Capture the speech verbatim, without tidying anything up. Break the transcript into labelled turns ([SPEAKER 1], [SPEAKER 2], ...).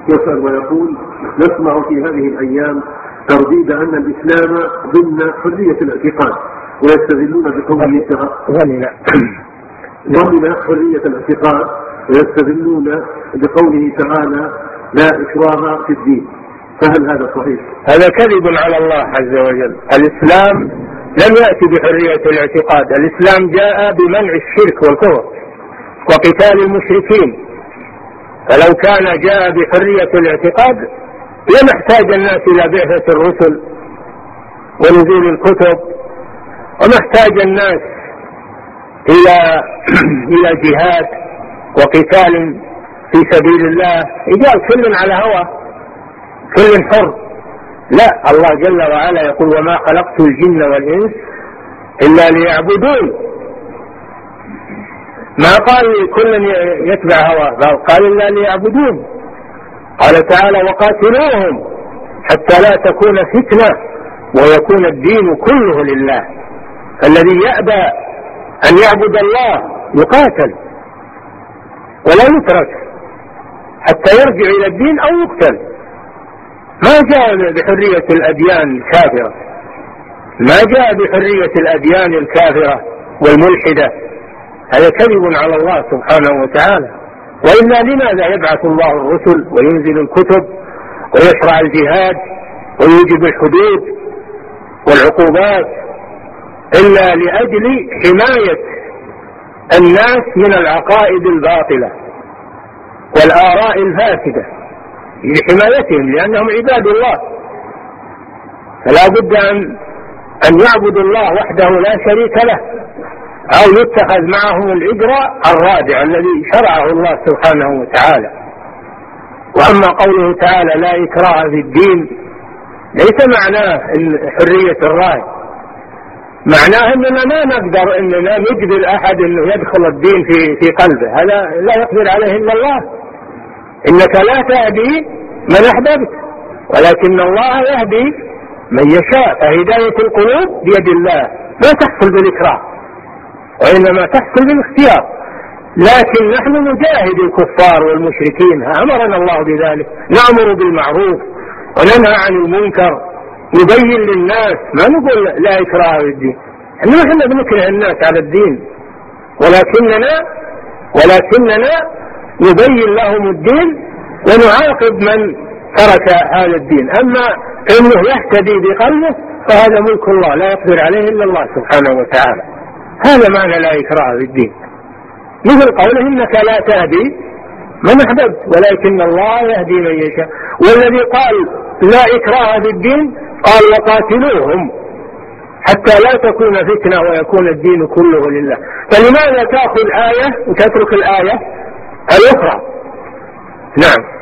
[SPEAKER 1] يسأل ويقول: نسمع في هذه الأيام ترديد أن الإسلام ضمن حرية الاعتقاد، ويستدلون بقوله تعالى ضمن حرية الاعتقاد ويستدلون بقوله تعالى: لا إكراه في الدين، فهل هذا صحيح؟
[SPEAKER 2] هذا كذب على الله عز وجل. الإسلام لم يأتي بحرية الاعتقاد، الإسلام جاء بمنع الشرك والكفر وقتال المشركين، فلو كان جاء بحرية الاعتقاد لما احتاج الناس إلى بعثة الرسل ونزول الكتب، وما احتاج الناس إلى إلى جهاد وقتال في سبيل الله، يجعل كل على هوى كل حر. لا، الله جل وعلا يقول: وما خلقت الجن والإنس إلا ليعبدون. ما قال كل يتبع هواه، قال إلا ليعبدون. قال تعالى: وقاتلوهم حتى لا تكون فتنة ويكون الدين كله لله. الذي يأبى أن يعبد الله يقاتل ولا يترك حتى يرجع إلى الدين أو يقتل. ما جاء بحرية الأديان الكافرة، ما جاء بحرية الأديان الكافرة والملحدة، هذا كذب على الله سبحانه وتعالى. وإلا لماذا يبعث الله الرسل وينزل الكتب ويشرع الجهاد ويوجب الحدود والعقوبات؟ إلا لأجل حماية الناس من العقائد الباطلة والآراء الفاسدة، لحمايتهم، لأنهم عباد الله، فلا بد أن أن يعبدوا الله وحده لا شريك له، أو يتخذ معهم الإجراء الرادع الذي شرعه الله سبحانه وتعالى. وأما قوله تعالى: لا إكراه في الدين، ليس معناه حرية الرأي، معناه أننا ما نقدر أننا نجبر أحد أنه يدخل الدين في في قلبه، هذا لا يقدر عليه إلا الله. إنك لا تهدي من أحببت ولكن الله يهدي من يشاء، فهداية القلوب بيد الله، ما تحصل بالإكراه وإنما تحصل بالاختيار. لكن نحن نجاهد الكفار والمشركين، أمرنا الله بذلك، نأمر بالمعروف وننهى عن المنكر، نبين للناس، ما نقول لا إكراه في الدين، إنما احنا بنكره الناس على الدين، ولكننا ولكننا نبين لهم الدين ونعاقب من ترك هذا الدين. أما إنه يهتدي بقلبه فهذا ملك الله لا يقدر عليه إلا الله سبحانه وتعالى. هذا معنى لا إكراه في الدين، مثل قوله: إنك لا تهدي من أحببت ولكن الله يهدي من يشاء. والذي قال لا إكراه في الدين قال: وقاتلوهم حتى لا تكون فتنة ويكون الدين كله لله. فلماذا تأخذ آية وتترك الآية الأخرى؟ نعم.